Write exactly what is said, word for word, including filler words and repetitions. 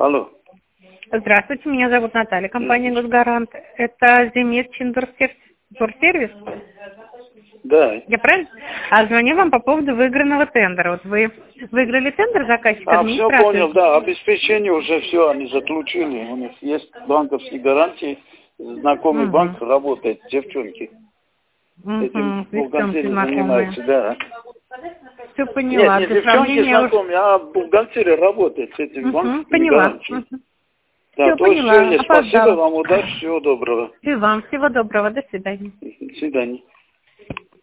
Алло. Здравствуйте, меня зовут Наталья, компания «Госгарант». Это Земец Турсервис? Да. Я правильно? А звоню вам по поводу выигранного тендера. Вот вы выиграли тендер, заказчик, А, все администратор. понял, да, обеспечение уже все они заключили. У них есть банковские гарантии. Знакомый Угу. банк работает, девчонки. Этим Угу. бухгалтерия Девчонки занимается, да. Все Нет, поняла. не Для девчонки сравнения уж- знакомые, а бухгалтерия работает с этим Угу. банковскими Поняла. гарантиями. Угу. Да, Все то есть все поняла. есть. Спасибо Опоздала. вам, удачи, всего доброго. И вам всего доброго. До свидания. До свидания.